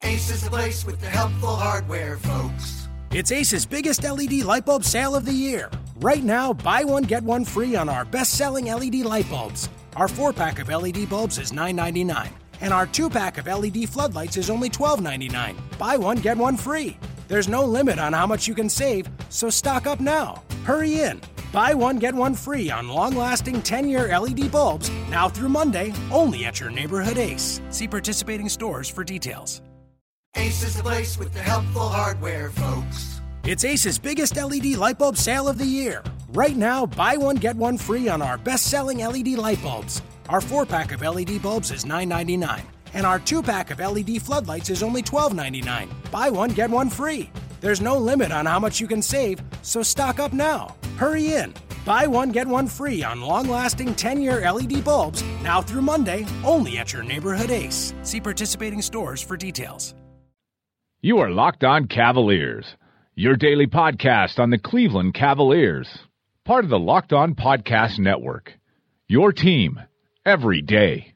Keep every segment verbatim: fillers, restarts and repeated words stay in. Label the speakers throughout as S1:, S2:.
S1: Ace is the place with the helpful hardware, folks.
S2: It's Ace's biggest L E D light bulb sale of the year. Right now, buy one, get one free on our best-selling L E D light bulbs. Our four-pack of L E D bulbs is nine ninety-nine, and our two-pack of L E D floodlights is only twelve ninety-nine. Buy one, get one free. There's no limit on how much you can save, so stock up now. Hurry in. Buy one, get one free on long-lasting ten-year L E D bulbs now through Monday, only at your neighborhood Ace. See participating stores for details.
S1: Ace is the place with the helpful hardware, folks.
S2: It's Ace's biggest L E D light bulb sale of the year. Right now, buy one, get one free on our best-selling L E D light bulbs. Our four-pack of L E D bulbs is nine ninety-nine, and our two-pack of L E D floodlights is only twelve ninety-nine. Buy one, get one free. There's no limit on how much you can save, so stock up now. Hurry in. Buy one, get one free on long-lasting ten-year L E D bulbs now through Monday, only at your neighborhood Ace. See participating stores for details.
S3: You are Locked On Cavaliers, your daily podcast on the Cleveland Cavaliers, part of the Locked On Podcast Network, your team every day.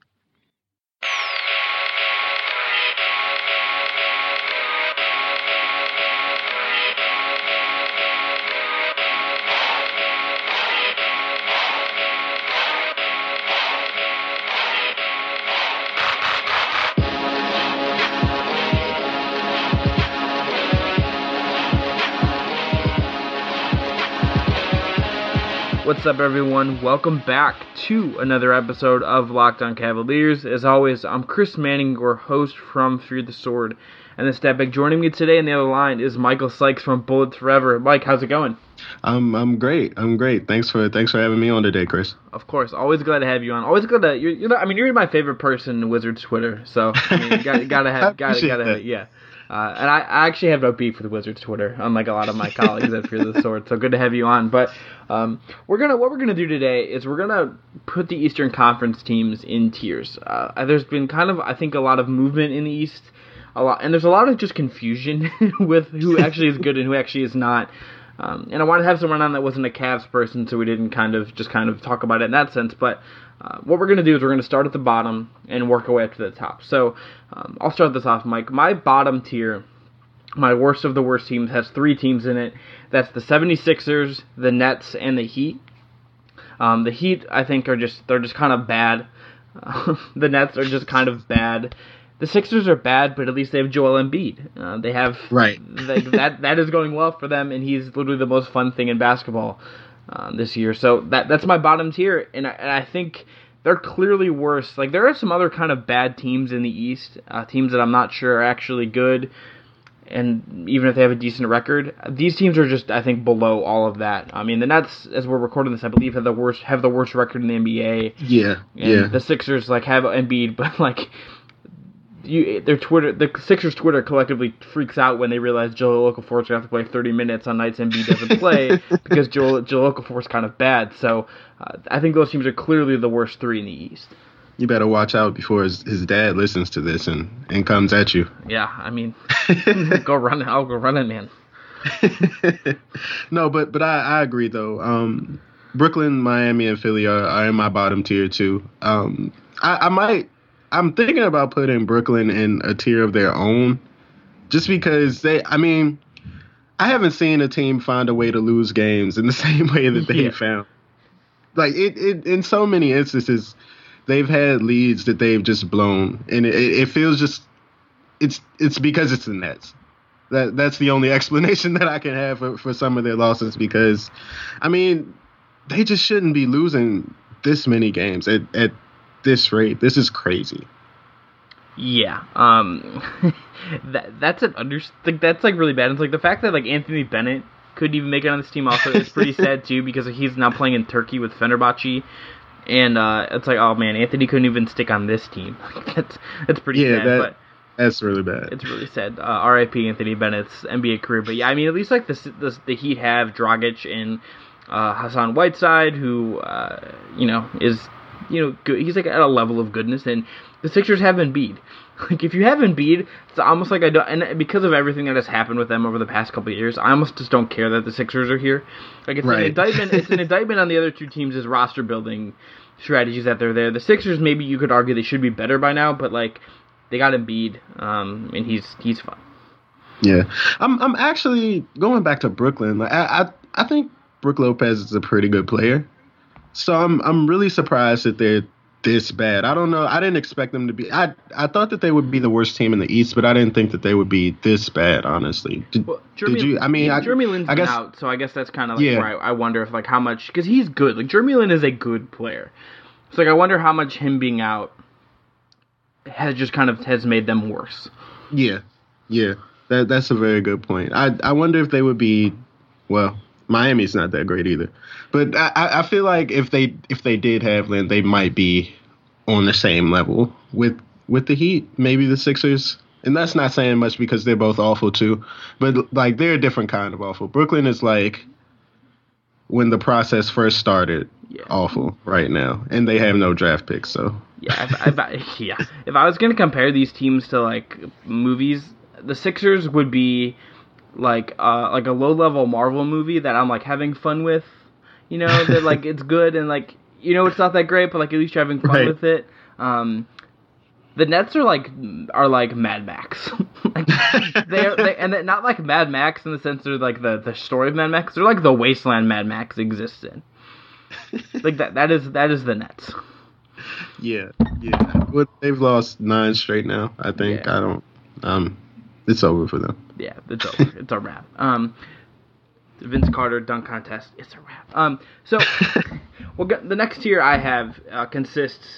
S4: What's up, everyone? Welcome back to another episode of Locked On Cavaliers. As always, I'm Chris Manning, your host from Fear the Sword. And this step back, joining me today on the other line is Michael Sykes from Bullets Forever. Mike, how's it going?
S5: I'm I'm great. I'm great. Thanks for thanks for having me on today, Chris.
S4: Of course, always glad to have you on. Always glad to. You're, you're not, I mean, you're my favorite person in Wizards Twitter, so I mean, you got, gotta have gotta gotta have, yeah. Uh, and I, I actually have no beef with Wizards Twitter, unlike a lot of my colleagues at Fear the Sword. So good to have you on. But um, we're gonna what we're gonna do today is we're gonna put the Eastern Conference teams in tiers. Uh, there's been kind of I think a lot of movement in the East, a lot, and there's a lot of just confusion with who actually is good and who actually is not. Um, and I wanted to have someone on that wasn't a Cavs person, so we didn't kind of just kind of talk about it in that sense. But uh, what we're going to do is we're going to start at the bottom and work our way up to the top. So um, I'll start this off, Mike. My bottom tier, my worst of the worst teams, has three teams in it. That's the seventy-sixers, the Nets, and the Heat. Um, the Heat, I think, are just they're just kind of bad. Uh, the Nets are just kind of bad. The Sixers are bad, but at least they have Joel Embiid. Uh, they have
S5: right.
S4: they, that that is going well for them, and he's literally the most fun thing in basketball uh, this year. So that that's my bottom tier, and I, and I think they're clearly worse. Like there are some other kind of bad teams in the East, uh, teams that I'm not sure are actually good, and even if they have a decent record, these teams are just I think below all of that. I mean, the Nets, as we're recording this, I believe have the worst have the worst record in the N B A.
S5: Yeah,
S4: and
S5: yeah.
S4: The Sixers like have Embiid, but like. You, their Twitter, the Sixers Twitter collectively freaks out when they realize Joel Okafor is going to have to play thirty minutes on nights Embiid doesn't play because Joel, Joel Okafor is kind of bad. So uh, I think those teams are clearly the worst three in the East.
S5: You better watch out before his, his dad listens to this and, and comes at you.
S4: Yeah, I mean, go run it. I'll go run it, man.
S5: No, but but I, I agree, though. Um, Brooklyn, Miami, and Philly are, are in my bottom tier, too. Um, I, I might... I'm thinking about putting Brooklyn in a tier of their own just because they, I mean, I haven't seen a team find a way to lose games in the same way that they
S4: yeah.
S5: found. Like, it, it, in so many instances, they've had leads that they've just blown. And it, it feels just, it's it's because it's the Nets. That That's the only explanation that I can have for, for some of their losses because, I mean, they just shouldn't be losing this many games at, at this rate. This is crazy.
S4: Yeah, um, that that's an under like that's like really bad. It's like the fact that like Anthony Bennett couldn't even make it on this team also is pretty sad too because he's now playing in Turkey with Fenerbahce, and uh, it's like oh man, Anthony couldn't even stick on this team. that's that's pretty
S5: yeah,
S4: sad.
S5: That,
S4: but
S5: that's really bad.
S4: It's really sad. Uh, R I P Anthony Bennett's N B A career. But yeah, I mean at least like the the, the Heat have Dragic and uh, Hassan Whiteside, who uh, you know is. You know, good. He's like at a level of goodness, and the Sixers have Embiid. Like, if you have Embiid, it's almost like I don't. And because of everything that has happened with them over the past couple of years, I almost just don't care that the Sixers are here. Like, it's
S5: right.
S4: an indictment. It's an indictment on the other two teams' roster building strategies that they're there. The Sixers, maybe you could argue they should be better by now, but like they got Embiid, um, and he's he's fun.
S5: Yeah, I'm I'm actually going back to Brooklyn. Like, I, I I think Brook Lopez is a pretty good player, so I'm I'm really surprised that they're this bad. I don't know. I didn't expect them to be. I I thought that they would be the worst team in the East, but I didn't think that they would be this bad. Honestly, did,
S4: well, Jeremy,
S5: did you? I mean, I,
S4: Jeremy Lin's
S5: I
S4: been
S5: guess,
S4: out, so I guess that's kind of like
S5: yeah.
S4: where I, I wonder if like how much because he's good. Like Jeremy Lin is a good player, so like I wonder how much him being out has just kind of has made them worse.
S5: Yeah, yeah. That that's a very good point. I I wonder if they would be. Well, Miami's not that great either, but I I feel like if they if they did have Lin, they might be on the same level with with the Heat, maybe the Sixers. And that's not saying much because they're both awful too. But like they're a different kind of awful. Brooklyn is like when the process first started, yeah. awful right now. And they have no draft picks, so
S4: yeah, if, if I, yeah. If I was gonna compare these teams to like movies, the Sixers would be like uh like a low level Marvel movie that I'm like having fun with. You know, that like it's good and like you know, it's not that great, but like at least you're having fun right. with it. Um, the Nets are like are like Mad Max, like they're they, and they're not like Mad Max in the sense they're like the, the story of Mad Max. They're like the wasteland Mad Max exists in. Like that that is that is the Nets.
S5: Yeah, yeah. Well, they've lost nine straight now. I think yeah. I don't. Um, it's over for them.
S4: Yeah, it's over. It's a wrap. Um. Vince Carter dunk contest. It's a wrap. Um, so, we'll get, the next tier I have uh, consists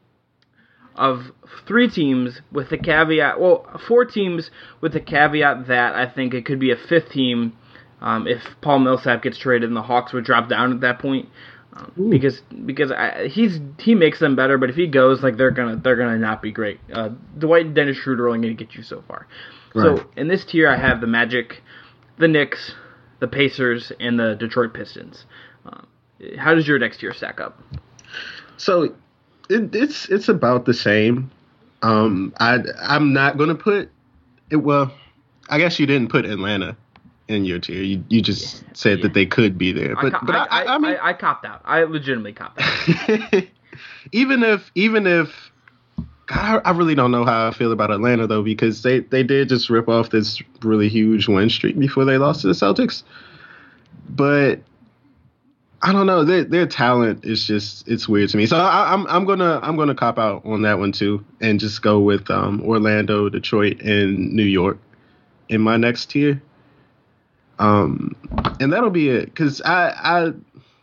S4: of three teams with the caveat. Well, four teams with the caveat that I think it could be a fifth team um, if Paul Millsap gets traded and the Hawks would drop down at that point um, because because I, he's he makes them better. But if he goes, like they're gonna they're gonna not be great. Uh, Dwight and Dennis Schroeder are only gonna get you so far. Right. So in this tier I have the Magic, the Knicks, the Pacers, and the Detroit Pistons. Um, how does your next tier stack up?
S5: So it, it's it's about the same. Um, I I'm not gonna put it. Well, I guess you didn't put Atlanta in your tier. You you just yeah, said yeah. that they could be there. But
S4: I,
S5: but I, I, I mean
S4: I, I copped out. I legitimately copped out.
S5: even if even if. God, I really don't know how I feel about Atlanta, though, because they, they did just rip off this really huge win streak before they lost to the Celtics. But I don't know. Their their talent is just it's weird to me. So I, I'm I'm gonna I'm gonna cop out on that one too, and just go with um, Orlando, Detroit, and New York in my next tier. Um, and that'll be it. Because I I.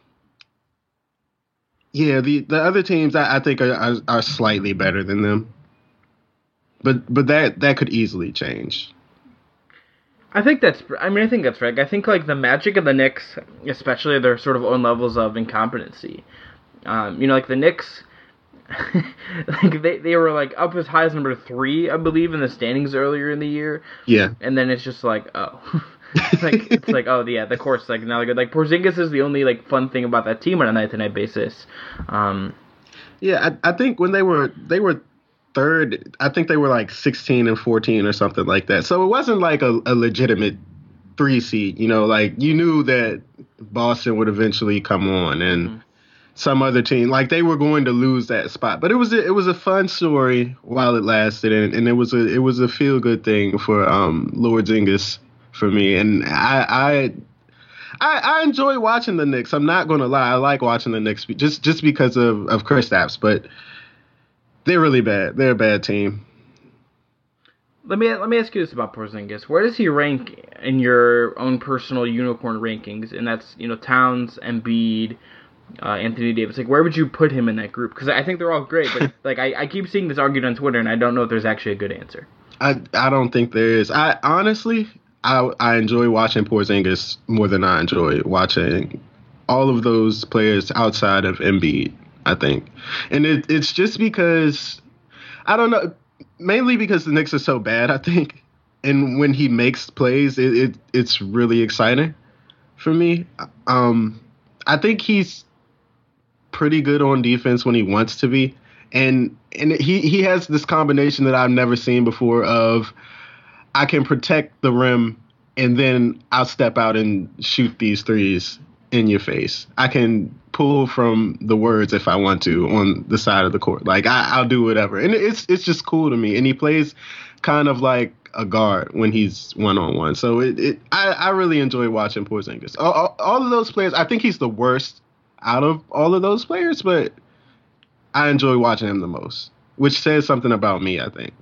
S5: Yeah, the, the other teams I, I think are, are are slightly better than them, but but that that could easily change.
S4: I think that's. I mean, I think that's right. I think like the Magic and the Knicks, especially, their sort of own levels of incompetency. Um, you know, like the Knicks, like they they were like up as high as number three, I believe, in the standings earlier in the year.
S5: Yeah,
S4: and then it's just like oh. like it's like oh yeah, the course like now good. Like Porzingis is the only like fun thing about that team on a night to night basis. Um,
S5: yeah, I, I think when they were they were third, I think they were like sixteen and fourteen or something like that. So it wasn't like a, a legitimate three seed. You know, like you knew that Boston would eventually come on and mm-hmm. some other team like they were going to lose that spot. But it was a, it was a fun story while it lasted, and, and it was a it was a feel good thing for um, Lord Zingas. For me, and I, I I I enjoy watching the Knicks. I'm not gonna lie, I like watching the Knicks just just because of of Kristaps, but they're really bad. They're a bad team.
S4: Let me let me ask you this about Porzingis. Where does he rank in your own personal unicorn rankings? And that's you know Towns, Embiid, uh, Anthony Davis. Like where would you put him in that group? Because I think they're all great, but like I, I keep seeing this argued on Twitter, and I don't know if there's actually a good answer.
S5: I I don't think there is. I honestly. I I enjoy watching Porzingis more than I enjoy watching all of those players outside of Embiid, I think. And it, it's just because, I don't know, mainly because the Knicks are so bad, I think. And when he makes plays, it, it it's really exciting for me. Um, I think he's pretty good on defense when he wants to be. And and he, he has this combination that I've never seen before of I can protect the rim and then I'll step out and shoot these threes in your face. I can pull from the words if I want to on the side of the court. Like I, I'll do whatever, and it's it's just cool to me. And he plays kind of like a guard when he's one on one. So it, it I, I really enjoy watching Porzingis. All, all, all of those players, I think he's the worst out of all of those players, but I enjoy watching him the most, which says something about me, I think.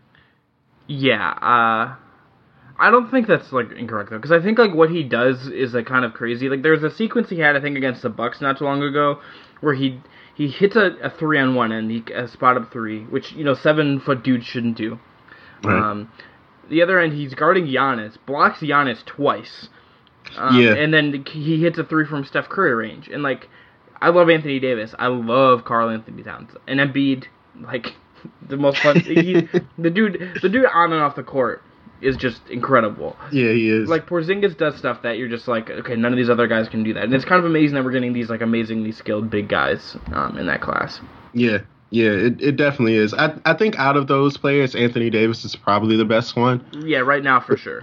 S4: Yeah, uh, I don't think that's like incorrect though, because I think like what he does is like kind of crazy. Like there's a sequence he had, I think, against the Bucks not too long ago, where he he hits a, a three on one end, he a spot up three, which you know seven foot dudes shouldn't do. Right. Um, the other end, he's guarding Giannis, blocks Giannis twice, um, yeah, and then he hits a three from Steph Curry range. And like, I love Anthony Davis, I love Karl Anthony Towns, and Embiid, like the most fun. he, the dude, the dude on and off the court is just incredible.
S5: Yeah, he is.
S4: Like Porzingis does stuff that you're just like, okay, none of these other guys can do that, and it's kind of amazing that we're getting these like amazingly skilled big guys um, in that class.
S5: Yeah. Yeah, it, it definitely is. I I think out of those players, Anthony Davis is probably the best one.
S4: Yeah, right now for sure.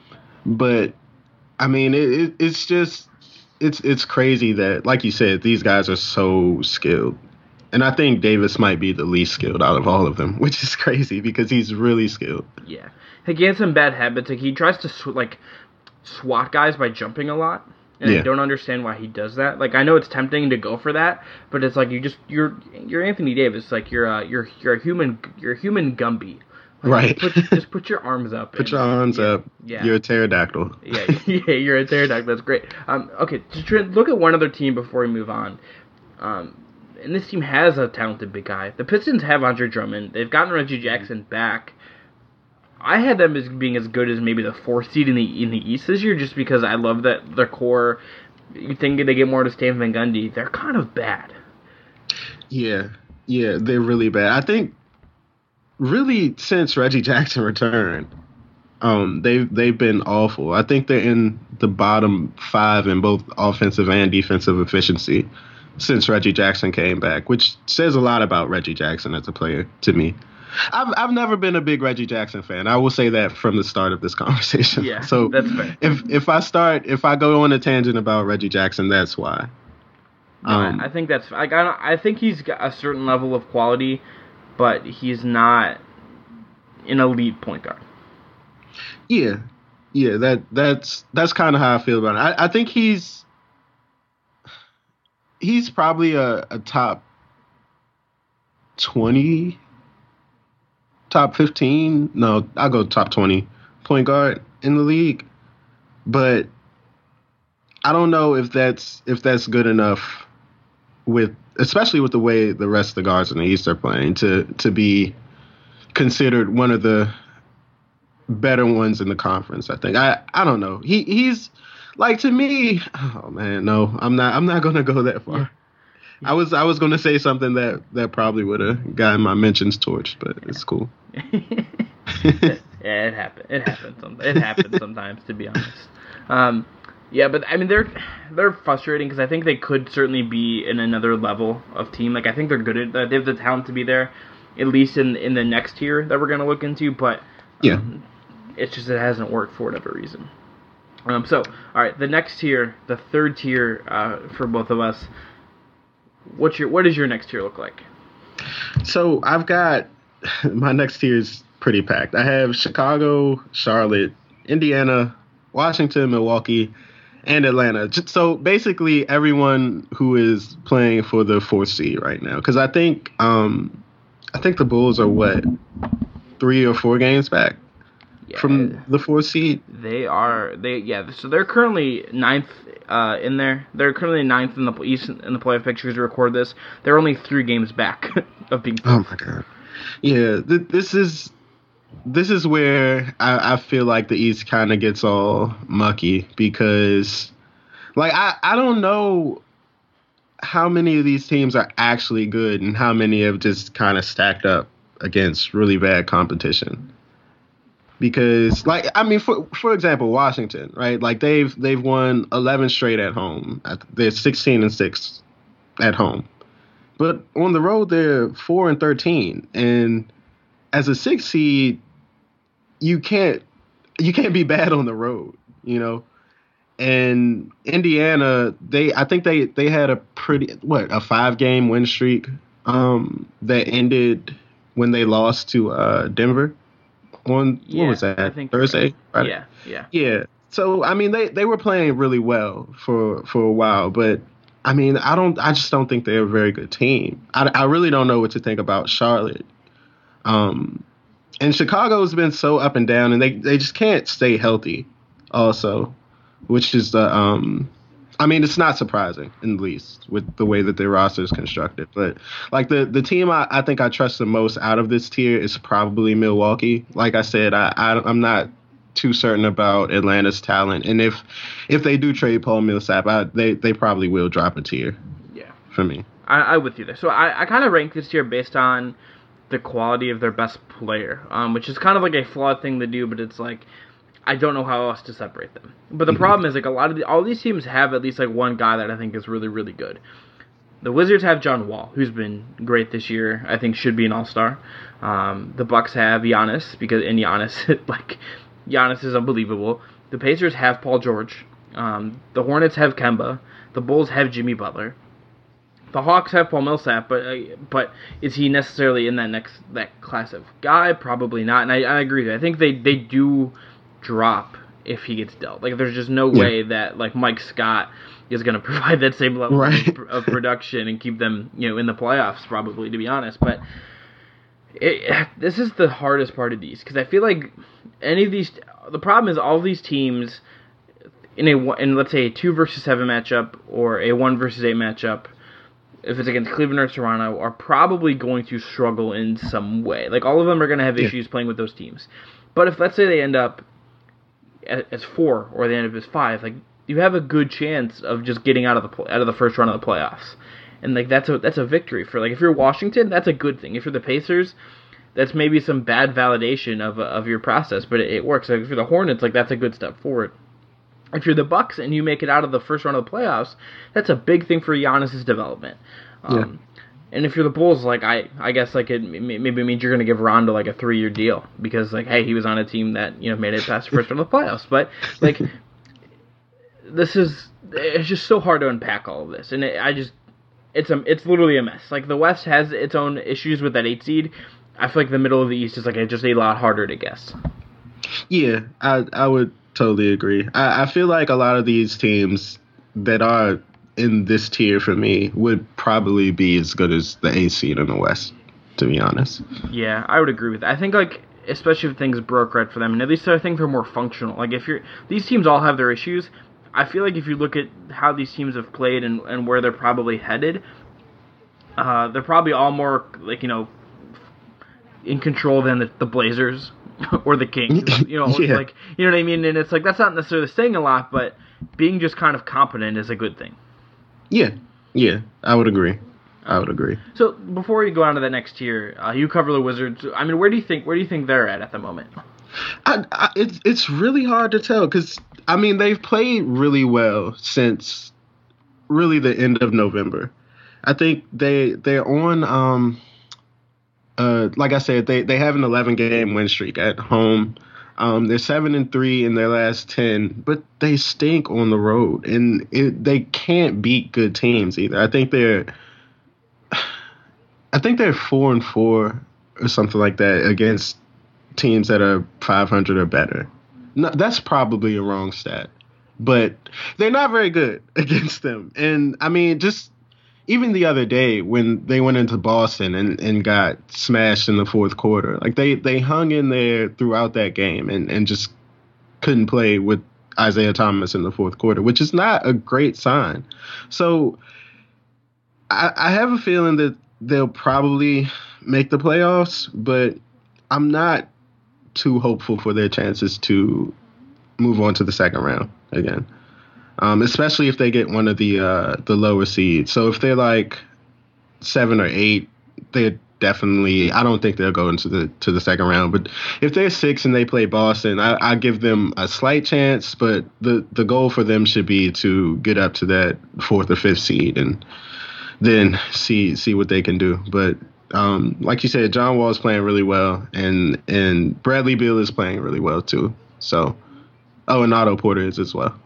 S5: But I mean, it, it it's just it's it's crazy that, like you said, these guys are so skilled, and I think Davis might be the least skilled out of all of them, which is crazy because he's really skilled.
S4: Yeah, like he has some bad habits. Like he tries to sw- like swat guys by jumping a lot. And yeah. I don't understand why he does that. Like I know it's tempting to go for that, but it's like you just you're you're Anthony Davis. Like you're uh, you're you're a human you're a human Gumby. Like,
S5: right.
S4: Put, just put your arms up.
S5: Put and, your arms yeah, up. Yeah. You're a pterodactyl.
S4: yeah, yeah, you're a pterodactyl. That's great. Um, okay, just try, look at one other team before we move on. Um, and this team has a talented big guy. The Pistons have Andre Drummond. They've gotten Reggie Jackson back. I had them as being as good as maybe the fourth seed in the in the East this year, just because I love that their core. You think they get more to Stan Van Gundy? They're kind of bad.
S5: Yeah, yeah, they're really bad. I think really since Reggie Jackson returned, um, they've they've been awful. I think they're in the bottom five in both offensive and defensive efficiency since Reggie Jackson came back, which says a lot about Reggie Jackson as a player to me. I've I've never been a big Reggie Jackson fan. I will say that from the start of this conversation.
S4: Yeah,
S5: so
S4: that's fair.
S5: If if I start if I go on a tangent about Reggie Jackson, that's why.
S4: No, um, I think that's I got I think he's got a certain level of quality, but he's not an elite point guard.
S5: Yeah, yeah. That that's that's kind of how I feel about it. I, I think he's he's probably a, a top twenty. Top fifteen, no, I'll go top twenty point guard in the league. But I don't know if that's if that's good enough with, especially with the way the rest of the guards in the East are playing, to to be considered one of the better ones in the conference. I think I I don't know. He he's like, to me. Oh man, no, I'm not. I'm not gonna go that far. Yeah. I was I was gonna say something that, that probably would have gotten my mentions torched, but it's cool.
S4: yeah, it happens. It happens. It happens sometimes, to be honest. Um, yeah, but I mean they're they're frustrating because I think they could certainly be in another level of team. Like I think they're good at that. They have the talent to be there, at least in in the next tier that we're gonna look into. But um,
S5: yeah,
S4: it's just it hasn't worked for whatever reason. Um, so all right, the next tier, the third tier uh, for both of us. What's your what does your next tier look like?
S5: So I've got my next tier is pretty packed. I have Chicago, Charlotte, Indiana, Washington, Milwaukee, and Atlanta. So basically everyone who is playing for the fourth seed right now, because I think um, I think the Bulls are what three or four games back yeah, from the fourth seed.
S4: They are they yeah. So they're currently ninth. Uh, in there, they're currently ninth in the East in the playoff pictures to record this. They're only three games back of being.
S5: Oh my god! Yeah, th- this is this is where I, I feel like the East kind of gets all mucky because, like, I, I don't know how many of these teams are actually good and how many have just kind of stacked up against really bad competition. Because, like, I mean, for for example, Washington, right? Like they've they've won eleven straight at home. They're sixteen and six at home, but on the road they're four and thirteen. And as a six seed, you can't you can't be bad on the road, you know. and Indiana, they I think they, they had a pretty what a five game win streak um, that ended when they lost to uh, Denver on
S4: yeah,
S5: what was that
S4: I think
S5: Thursday?
S4: Right. Yeah, yeah,
S5: yeah. So I mean, they, they were playing really well for for a while, but I mean, I don't I just don't think they're a very good team. I, I really don't know what to think about Charlotte. Um, and Chicago's been so up and down, and they, they just can't stay healthy. Also, which is the um, I mean, it's not surprising in the least with the way that their roster is constructed. But like the the team I, I think I trust the most out of this tier is probably Milwaukee. Like I said, I, I I'm not too certain about Atlanta's talent, and if if they do trade Paul Millsap, I, they they probably will drop a tier.
S4: Yeah,
S5: for me,
S4: I, I with you there. So I, I kind of rank this tier based on the quality of their best player, um, which is kind of like a flawed thing to do, but it's like I don't know how else to separate them. But the mm-hmm. problem is like a lot of the, all these teams have at least like one guy that I think is really really good. The Wizards have John Wall, who's been great this year. I think should be an all-star. Um, the Bucks have Giannis because and Giannis like Giannis is unbelievable. The Pacers have Paul George. Um, the Hornets have Kemba. The Bulls have Jimmy Butler. The Hawks have Paul Millsap, but uh, but is he necessarily in that next that class of guy? Probably not. And I, I agree with you. I think they, they do drop if he gets dealt. Like there's just no yeah. way that like Mike Scott is going to provide that same level right. of, of production and keep them you know in the playoffs. Probably, to be honest, but it, this is the hardest part of these because I feel like any of these. The problem is all of these teams in a in let's say a two versus seven matchup or a one versus eight matchup. If it's against Cleveland or Toronto, are probably going to struggle in some way. Like, all of them are going to have yeah. issues playing with those teams. But if, let's say, they end up as four or they end up as five, like, you have a good chance of just getting out of the out of the first round of the playoffs. And, like, that's a that's a victory. For like, if you're Washington, that's a good thing. If you're the Pacers, that's maybe some bad validation of of your process, but it, it works. Like, if you're the Hornets, like, that's a good step forward. If you're the Bucks and you make it out of the first round of the playoffs, that's a big thing for Giannis' development. Um, yeah. And if you're the Bulls, like I, I guess like it maybe it means you're going to give Rondo like a three-year deal because like hey, he was on a team that you know made it past the first round of the playoffs. But like this is it's just so hard to unpack all of this, and it, I just it's a it's literally a mess. Like the West has its own issues with that eight seed. I feel like the middle of the East is like just a lot harder to guess.
S5: Yeah, I I would. Totally agree. I, I feel like a lot of these teams that are in this tier for me would probably be as good as the eighth seed in the West, to be honest.
S4: Yeah, I would agree with that. I think, like, especially if things broke right for them, and at least I think they're more functional. Like, if you're, these teams all have their issues. I feel like if you look at how these teams have played and, and where they're probably headed, uh, they're probably all more, like, you know, in control than the, the Blazers. Or the Kings, you know, yeah. like you know what I mean, and it's like that's not necessarily saying a lot, but being just kind of competent is a good thing.
S5: Yeah, yeah, I would agree. I would agree.
S4: So before you go on to the next tier, uh, you cover the Wizards. I mean, where do you think where do you think they're at at the moment?
S5: I, I, it's it's really hard to tell because I mean they've played really well since really the end of November. I think they they're on. Um, Uh, like I said, they, they have an eleven game win streak at home. Um, they're seven and three in their last ten, but they stink on the road, and it, they can't beat good teams either. I think they're, I think they're four and four or something like that against teams that are five hundred or better. No, that's probably a wrong stat, but they're not very good against them. And I mean, just. Even the other day when they went into Boston and, and got smashed in the fourth quarter, like they, they hung in there throughout that game and, and just couldn't play with Isaiah Thomas in the fourth quarter, which is not a great sign. So I, I have a feeling that they'll probably make the playoffs, but I'm not too hopeful for their chances to move on to the second round again. Um, especially if they get one of the uh, the lower seeds. So if they're like seven or eight, they're definitely. I don't think they'll go into the to the second round. But if they're six and they play Boston, I, I give them a slight chance. But the the goal for them should be to get up to that fourth or fifth seed and then see see what they can do. But um, like you said, John Wall is playing really well, and and Bradley Beal is playing really well too. So, oh, and Otto Porter is as well.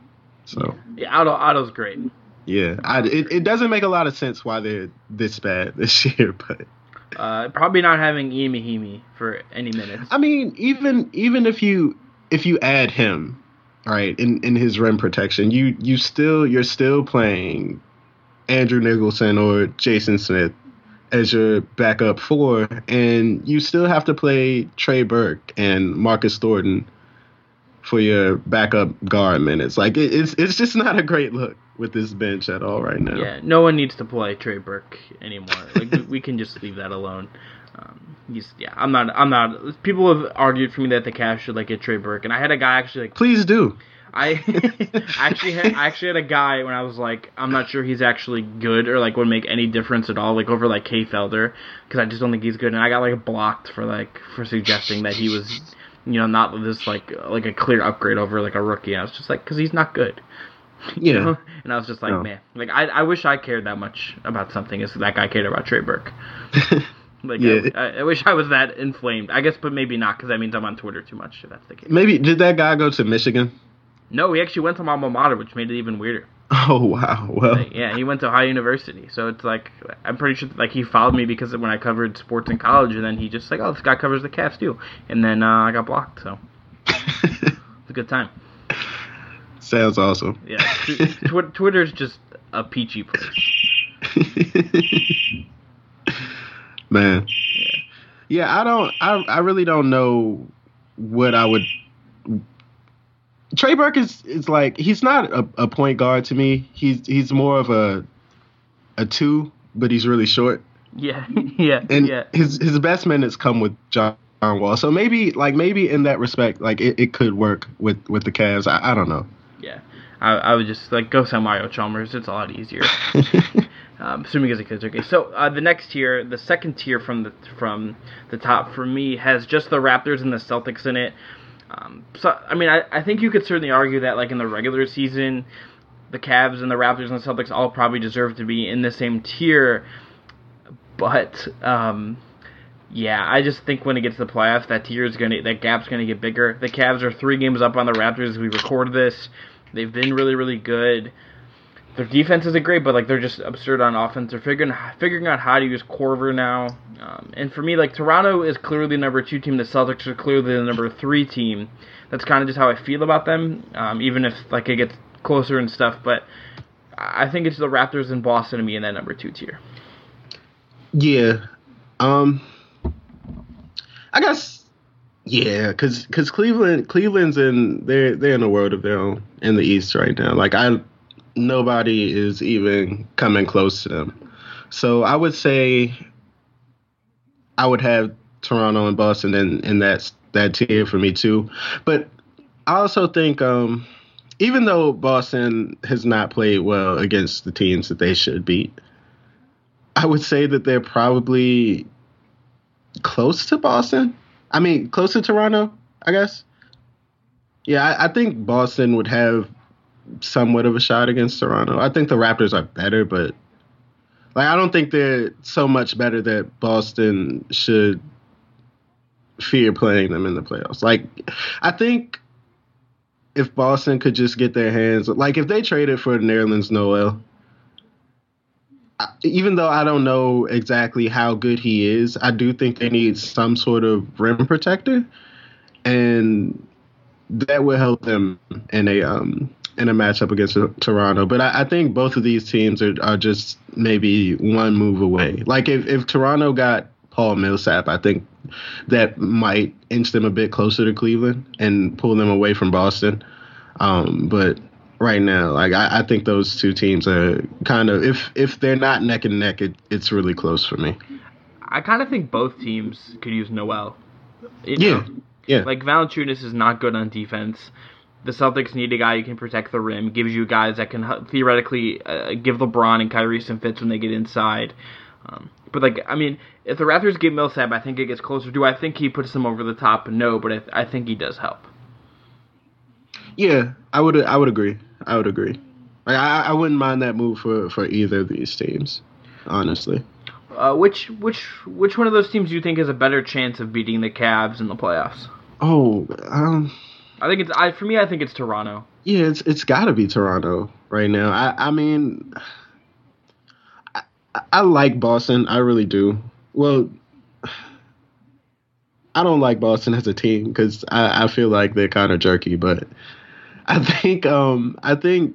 S5: So
S4: yeah, yeah Otto Otto's great.
S5: Yeah, I, it it doesn't make a lot of sense why they're this bad this year, but
S4: uh, probably not having Ian Mahinmi for any minutes.
S5: I mean, even even if you if you add him, right, in, in his rim protection, you you still you're still playing Andrew Nicholson or Jason Smith as your backup four, and you still have to play Trey Burke and Marcus Thornton for your backup guard minutes. Like it, it's it's just not a great look with this bench at all right now.
S4: Yeah, no one needs to play Trey Burke anymore. Like we, we can just leave that alone. Um, he's, yeah, I'm not. I'm not. People have argued for me that the Cavs should like get Trey Burke, and I had a guy actually like.
S5: Please do.
S4: I actually had I actually had a guy when I was like, I'm not sure he's actually good or like would make any difference at all, like over like Kay Felder, because I just don't think he's good, and I got like blocked for like for suggesting that he was, you know, not this like like a clear upgrade over like a rookie. I was just like, because he's not good.
S5: Yeah.
S4: You know? And I was just like, no. man, like I I wish I cared that much about something as that guy cared about Trey Burke. Like, yeah. I, I wish I was that inflamed. I guess, but maybe not, because that means I'm on Twitter too much, if that's the case.
S5: Maybe, did that guy go to Michigan?
S4: No, he actually went to my alma mater, which made it even weirder.
S5: Oh, wow. Well,
S4: like, yeah, he went to Ohio University. So it's like, I'm pretty sure, like, he followed me because when I covered sports in college, and then he just like, oh, this guy covers the Cavs too. And then uh, I got blocked, so it's a good time.
S5: Sounds awesome.
S4: Yeah, tw- Twitter's just a peachy place.
S5: Man.
S4: Yeah.
S5: Yeah, I don't, I, I really don't know what I would. Trey Burke is, is like, he's not a, a point guard to me. He's he's more of a a two, but he's really short.
S4: Yeah, yeah,
S5: and
S4: yeah.
S5: his his best minutes come with John Wall. So maybe like maybe in that respect, like it, it could work with, with the Cavs. I, I don't know.
S4: Yeah, I, I would just like go send Mario Chalmers. It's a lot easier. um, assuming as a kid's okay. So uh, the next tier, the second tier from the from the top for me has just the Raptors and the Celtics in it. Um, so I mean, I, I think you could certainly argue that like in the regular season, the Cavs and the Raptors and the Celtics all probably deserve to be in the same tier. But um, yeah, I just think when it gets to the playoffs, that tier is gonna that gap's gonna get bigger. The Cavs are three games up on the Raptors as we record this. They've been really, really good. Their defense isn't great, but like they're just absurd on offense. They're figuring figuring out how to use Korver now. Um, and for me, like Toronto is clearly the number two team. The Celtics are clearly the number three team. That's kind of just how I feel about them. Um, even if like it gets closer and stuff, but I think it's the Raptors and Boston to me in that number two tier.
S5: Yeah, um, I guess yeah, because because Cleveland Cleveland's in they're they're in a world of their own in the East right now. Like I. Nobody is even coming close to them. So I would say I would have Toronto and Boston in, in that, that tier for me too. But I also think um, even though Boston has not played well against the teams that they should beat, I would say that they're probably close to Boston. I mean, close to Toronto, I guess. Yeah, I, I think Boston would have somewhat of a shot against Toronto. I think the Raptors are better, but like I don't think they're so much better that Boston should fear playing them in the playoffs. Like I think if Boston could just get their hands, like if they traded for Nerlens Noel, even though I don't know exactly how good he is, I do think they need some sort of rim protector, and that will help them in a um in a matchup against Toronto. But I, I think both of these teams are, are just maybe one move away. Like if, if Toronto got Paul Millsap, I think that might inch them a bit closer to Cleveland and pull them away from Boston. Um, but right now, like I, I think those two teams are kind of, if if they're not neck and neck, it, it's really close for me.
S4: I kind of think both teams could use Noel. You
S5: yeah,
S4: know?
S5: yeah.
S4: Like Valanciunas is not good on defense. The Celtics need a guy who can protect the rim, gives you guys that can theoretically uh, give LeBron and Kyrie some fits when they get inside. Um, but, like, I mean, if the Raptors get Millsap, I think it gets closer. Do I think he puts them over the top? No, but I, th- I think he does help.
S5: Yeah, I would I would agree. I would agree. Like, I, I wouldn't mind that move for, for either of these teams, honestly.
S4: Uh, which which which one of those teams do you think has a better chance of beating the Cavs in the playoffs?
S5: Oh, um...
S4: I think it's I for me. I think it's Toronto.
S5: Yeah, it's it's got to be Toronto right now. I I mean, I, I like Boston. I really do. Well, I don't like Boston as a team because I, I feel like they're kind of jerky. But I think um I think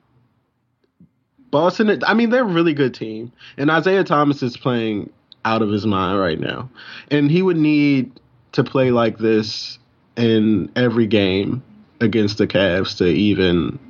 S5: Boston. I mean, they're a really good team, and Isaiah Thomas is playing out of his mind right now, and he would need to play like this in every game against the Cavs to even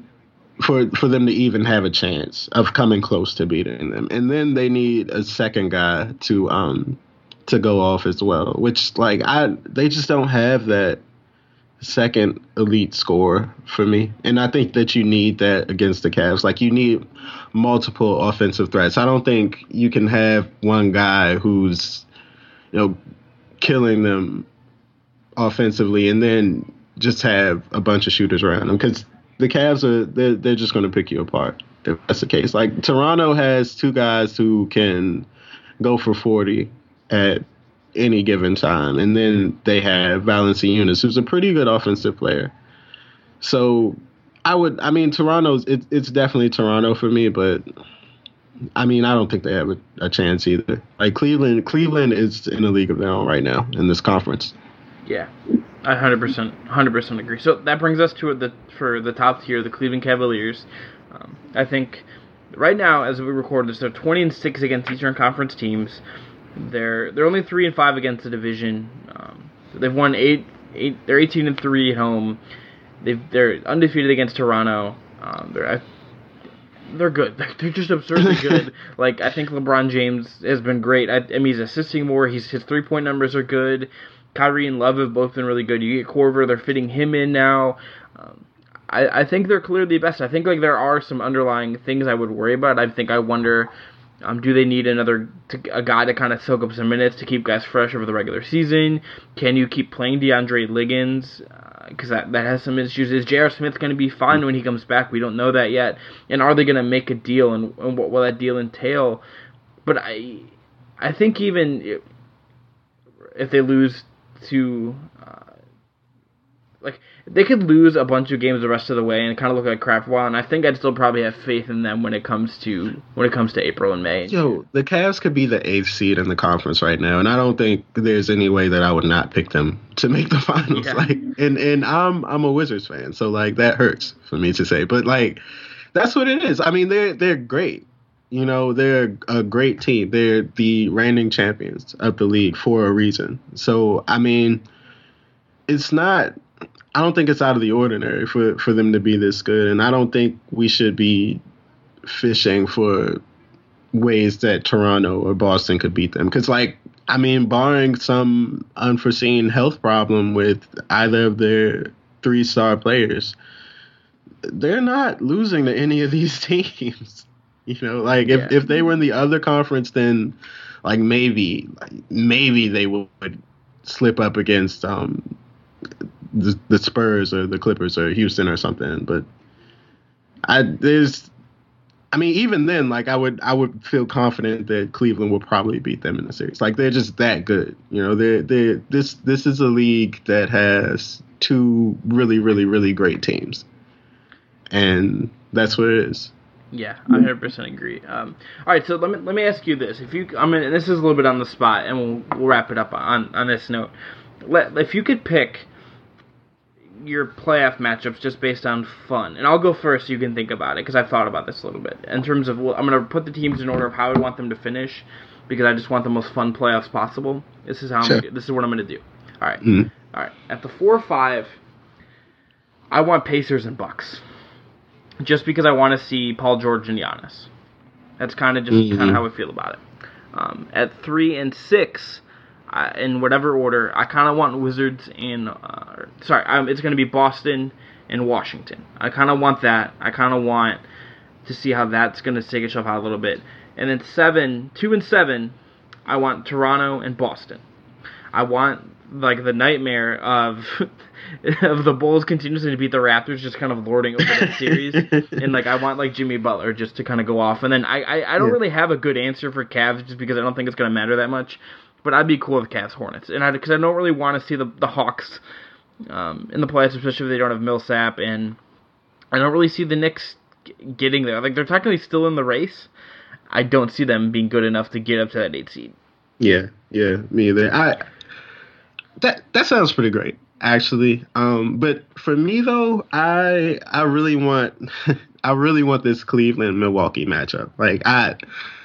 S5: for for them to even have a chance of coming close to beating them. And then they need a second guy to um to go off as well, which like I they just don't have that second elite scorer for me. And I think that you need that against the Cavs. Like you need multiple offensive threats. I don't think you can have one guy who's, you know, killing them offensively and then just have a bunch of shooters around them, because the Cavs are they're, they're just going to pick you apart if that's the case. Like Toronto has two guys who can go for forty at any given time, and then they have Valanciunas, who's a pretty good offensive player. So I would, I mean, Toronto's it, it's definitely Toronto for me, but I mean, I don't think they have a, a chance either. Like Cleveland, Cleveland is in a league of their own right now in this conference.
S4: Yeah, I one hundred percent, one hundred percent agree. So that brings us to the for the top tier, the Cleveland Cavaliers. Um, I think right now, as we record this, they're twenty and six against Eastern Conference teams. They're they're only three and five against the division. Um, they've won eight eight. They're eighteen and three at home. They've they're undefeated against Toronto. Um, they're they're good. They're, they're just absurdly good. Like I think LeBron James has been great. I, I mean, he's assisting more. He's his three point numbers are good. Kyrie and Love have both been really good. You get Korver, they're fitting him in now. Um, I, I think they're clearly the best. I think like there are some underlying things I would worry about. I think I wonder, um, do they need another to, a guy to kind of soak up some minutes to keep guys fresh over the regular season? Can you keep playing DeAndre Liggins? Because uh, that, that has some issues. Is J R. Smith going to be fine when he comes back? We don't know that yet. And are they going to make a deal, and, and what will that deal entail? But I, I think even if, if they lose to, uh, like, they could lose a bunch of games the rest of the way and kind of look like crap for a while, and I think I'd still probably have faith in them when it comes to when it comes to April and May.
S5: Yo, the Cavs could be the eighth seed in the conference right now, and I don't think there's any way that I would not pick them to make the finals. Yeah. Like, and and I'm I'm a Wizards fan, so like that hurts for me to say, but like that's what it is. I mean, they're they're great. You know, they're a great team. They're the reigning champions of the league for a reason. So, I mean, it's not, I don't think it's out of the ordinary for, for them to be this good. And I don't think we should be fishing for ways that Toronto or Boston could beat them. Because, like, I mean, barring some unforeseen health problem with either of their three-star players, they're not losing to any of these teams. You know, like if, yeah. if they were in the other conference, then like maybe like, maybe they would slip up against um the, the Spurs or the Clippers or Houston or something. But I there's I mean, even then, like I would I would feel confident that Cleveland would probably beat them in the series. Like they're just that good. You know, they're they this this is a league that has two really, really, really great teams. And that's what it is.
S4: Yeah, I one hundred percent agree. Um, all right, so let me let me ask you this: if you, I mean, this is a little bit on the spot, and we'll we'll wrap it up on, on this note. Let, if you could pick your playoff matchups just based on fun, and I'll go first, so you can think about it because I've thought about this a little bit in terms of. Well, I'm going to put the teams in order of how I want them to finish because I just want the most fun playoffs possible. This is how sure. I'm gonna, this is what I'm going to do. All right, mm-hmm. all right. At the four or five, I want Pacers and Bucks. Just because I want to see Paul George and Giannis. That's kind of just mm-hmm. kind of how I feel about it. Um, at three and six, I, in whatever order, I kind of want Wizards and uh, sorry, um, it's going to be Boston and Washington. I kind of want that. I kind of want to see how that's going to take itself out a little bit. And then seven, two and seven, I want Toronto and Boston. I want like the nightmare of of the Bulls continuously to beat the Raptors, just kind of lording over that series. And like I want like Jimmy Butler just to kind of go off. And then I I, I don't yeah. really have a good answer for Cavs just because I don't think it's going to matter that much. But I'd be cool with Cavs Hornets, and I because I don't really want to see the the Hawks um, in the playoffs, especially if they don't have Millsap and I don't really see the Knicks getting there. Like, they're technically still in the race. I don't see them being good enough to get up to that eight seed.
S5: Yeah, yeah, me either. I that that sounds pretty great, actually. Um, but for me though, I I really want I really want this Cleveland Milwaukee matchup. Like I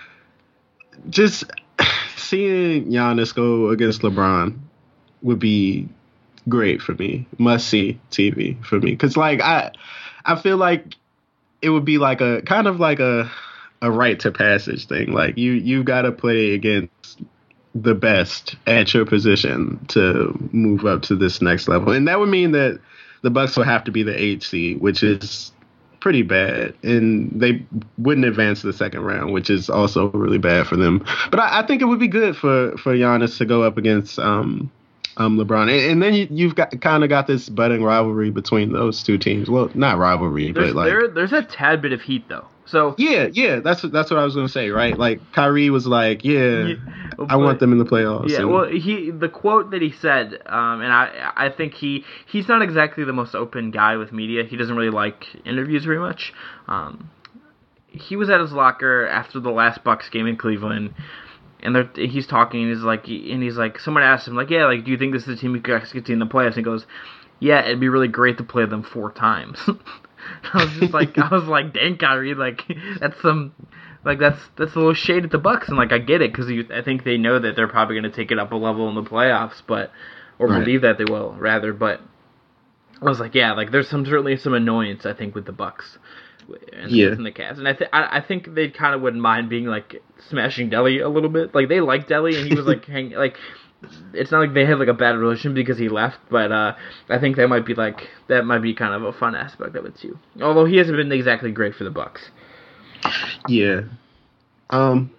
S5: just seeing Giannis go against LeBron would be great for me. Must see T V for me, because like I I feel like it would be like a kind of like a a rite to passage thing. Like you you got to play against the best at your position to move up to this next level, and that would mean that the Bucks will have to be the eight seed, which is pretty bad, and they wouldn't advance to the second round, which is also really bad for them. But I, I think it would be good for for Giannis to go up against um um LeBron, and, and then you, you've got kind of got this budding rivalry between those two teams. Well, not rivalry,
S4: there's,
S5: but like
S4: there, there's a tad bit of heat though. So
S5: yeah, yeah, that's that's what I was gonna say, right? Like Kyrie was like, yeah, yeah well, I want them in the playoffs.
S4: Yeah,
S5: and,
S4: well, he the quote that he said, um, and I I think he he's not exactly the most open guy with media. He doesn't really like interviews very much. Um, he was at his locker after the last Bucks game in Cleveland, and he's talking, and he's like, and he's like, someone asked him like, yeah, like, do you think this is a team you could actually get in the playoffs? And he goes, yeah, it'd be really great to play them four times. I was just like, I was like, dang, Kyrie, like that's some, like that's that's a little shade at the Bucks, and like I get it because I think they know that they're probably going to take it up a level in the playoffs, but or right. believe that they will rather. But I was like, yeah, like there's some certainly some annoyance I think with the Bucks, and,
S5: yeah,
S4: and the Cavs, and I think I think they kind of wouldn't mind being like smashing Delly a little bit. Like they like Delly, and he was like hang like. It's not like they have like a bad relation because he left, but uh, I think that might be like that might be kind of a fun aspect of it too. Although he hasn't been exactly great for the Bucks.
S5: Yeah. Um.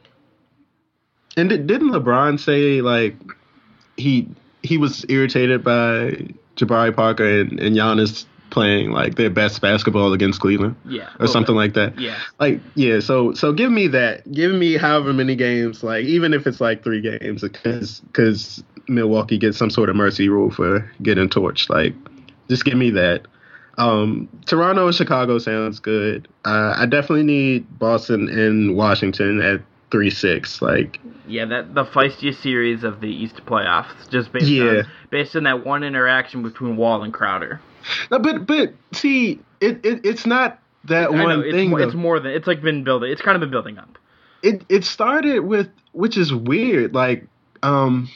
S5: And did, didn't LeBron say like he he was irritated by Jabari Parker and, and Giannis playing like their best basketball against Cleveland,
S4: yeah,
S5: or something bit. like that.
S4: Yeah,
S5: like yeah. So so give me that. Give me however many games, like even if it's like three games, because because Milwaukee gets some sort of mercy rule for getting torched. Like just give me that. Um, Toronto and Chicago sounds good. Uh, I definitely need Boston and Washington at three six. Like
S4: yeah, that the feistiest series of the East playoffs, just based
S5: yeah.
S4: on based on that one interaction between Wall and Crowder.
S5: No, but but see, it, it it's not that
S4: I
S5: one
S4: know, it's,
S5: thing.
S4: It's more than it's like been building. It's kind of been building up.
S5: It it started with, which is weird. Like um,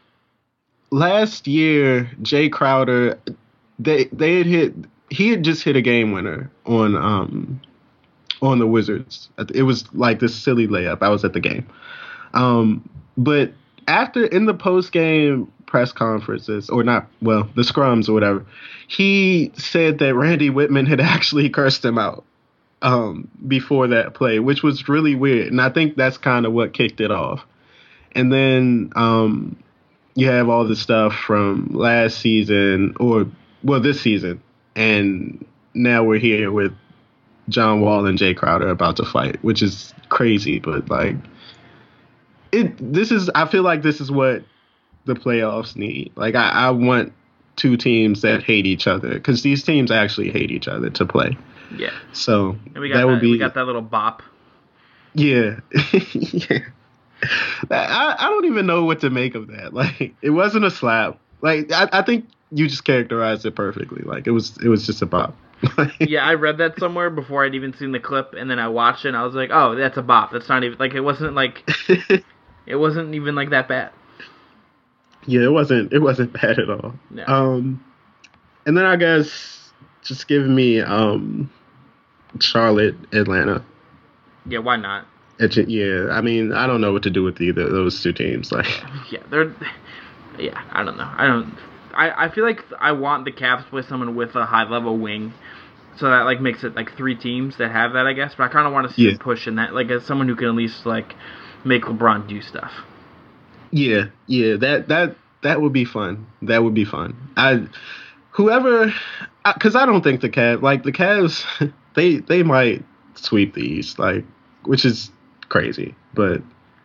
S5: last year, Jay Crowder, they they had hit. He had just hit a game winner on um on the Wizards. It was like this silly layup. I was at the game. Um, but after in the post game press conferences, or not, well, the scrums or whatever, he said that Randy Whitman had actually cursed him out um, before that play, which was really weird. And I think that's kind of what kicked it off. And then um, you have all the stuff from last season, or, well, this season. And now we're here with John Wall and Jay Crowder about to fight, which is crazy. But, like, it. this is, I feel like this is what the playoffs need. Like I, I want two teams that hate each other, because these teams actually hate each other to play.
S4: Yeah.
S5: So
S4: and we got
S5: that would be.
S4: We got that little bop.
S5: Yeah. yeah. I, I don't even know what to make of that. Like it wasn't a slap. Like I, I think you just characterized it perfectly. Like it was it was just a bop.
S4: Yeah, I read that somewhere before I'd even seen the clip, and then I watched it and I was like, oh, that's a bop. That's not even like it wasn't like it wasn't even like that bad.
S5: Yeah, it wasn't. It wasn't bad at all.
S4: No.
S5: Um, and then I guess just give me um, Charlotte, Atlanta.
S4: Yeah, why not?
S5: It's, yeah, I mean, I don't know what to do with either of those two teams. Like,
S4: yeah, they're. Yeah, I don't know. I don't. I, I feel like I want the Cavs to play someone with a high level wing, so that like makes it like three teams that have that, I guess. But I kind of want to see
S5: yeah.
S4: a push in that, like as someone who can at least like make LeBron do stuff.
S5: Yeah, yeah, that that that would be fun. That would be fun. I, whoever, because I, I don't think the Cavs, like the Cavs, they they might sweep the East, like, which is crazy. But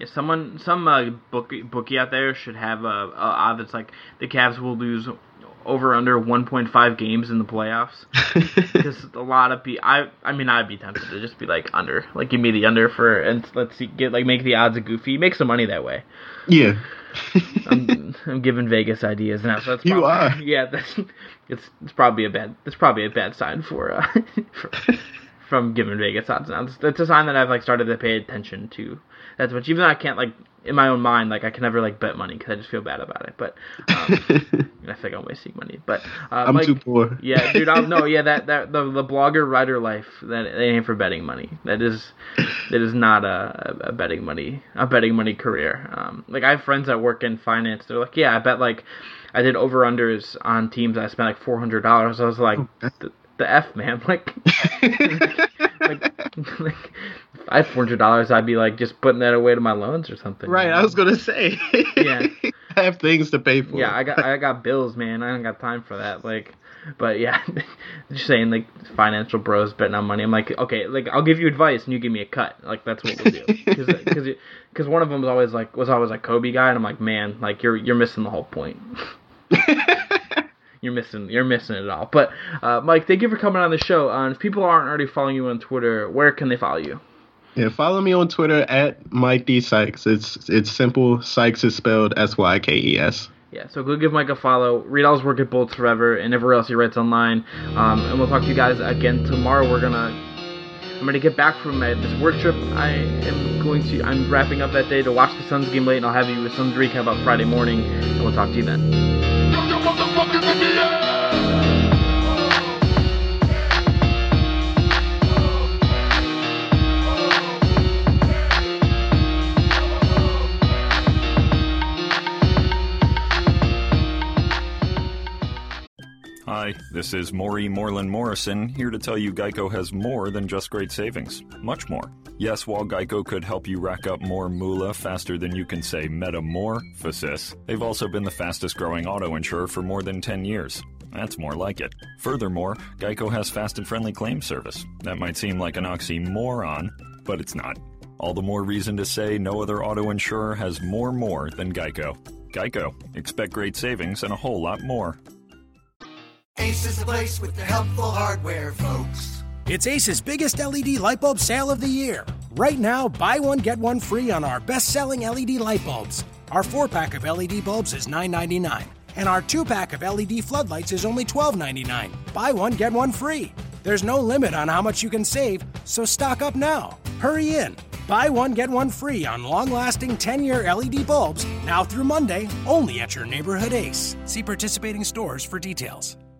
S4: Yeah, someone, some uh, bookie, bookie out there should have a, a odd that's like the Cavs will lose over under one point five games in the playoffs. Because a lot of people, I, I mean, I'd be tempted to just be like under, like give me the under for, and let's see, get like make the odds a goofy, make some money that way.
S5: Yeah.
S4: I'm, I'm giving Vegas ideas now, so that's
S5: you
S4: probably,
S5: are.
S4: Yeah, that's it's it's probably a bad, it's probably a bad sign for, uh, for from giving Vegas odds now. It's, it's a sign that I've like started to pay attention to. That's much, even though I can't like in my own mind, like I can never like bet money because I just feel bad about it. But um, I think I'm wasting money. But uh,
S5: I'm
S4: like,
S5: too poor.
S4: Yeah, dude. I'm, no, yeah, that that the the blogger writer life that, that ain't for betting money. That is that is not a, a betting money a betting money career. Um, like I have friends that work in finance. They're like, yeah, I bet like I did over unders on teams. I spent like four hundred dollars. I was like, the, the F man, like. like, like if I had four hundred dollars, I'd be like just putting that away to my loans or something.
S5: Right, I was gonna say.
S4: Yeah,
S5: I have things to pay for.
S4: Yeah, I got I got bills, man. I don't got time for that. Like, but yeah, just saying like financial bros betting on money. I'm like, okay, like I'll give you advice and you give me a cut. Like that's what we'll do. Because because one of them was always like was always like Kobe guy, and I'm like, man, like you're you're missing the whole point. You're missing, you're missing it all. But uh, Mike, thank you for coming on the show. Uh, if people aren't already following you on Twitter, where can they follow you?
S5: Yeah, follow me on Twitter at Mike D Sykes. It's it's simple. Sykes is spelled S Y K E S.
S4: Yeah, so go give Mike a follow. Read all his work at Bolts Forever and everywhere else he writes online. Um, and we'll talk to you guys again tomorrow. We're gonna, I'm gonna get back from my, this work trip. I am going to, I'm wrapping up that day to watch the Suns game late, and I'll have you with Suns recap about Friday morning, and we'll talk to you then.
S6: Hi, this is Maury Moreland Morrison, here to tell you Geico has more than just great savings. Much more. Yes, while Geico could help you rack up more moolah faster than you can say metamorphosis, they've also been the fastest growing auto insurer for more than ten years. That's more like it. Furthermore, Geico has fast and friendly claim service. That might seem like an oxymoron, but it's not. All the more reason to say no other auto insurer has more more than Geico. Geico. Expect great savings and a whole lot more.
S1: Ace is the place with the helpful hardware, folks.
S2: It's Ace's biggest L E D light bulb sale of the year. Right now, buy one, get one free on our best-selling L E D light bulbs. Our four-pack of L E D bulbs is nine ninety-nine, and our two-pack of L E D floodlights is only twelve ninety-nine. Buy one, get one free. There's no limit on how much you can save, so stock up now. Hurry in. Buy one, get one free on long-lasting ten-year L E D bulbs now through Monday, only at your neighborhood Ace. See participating stores for details.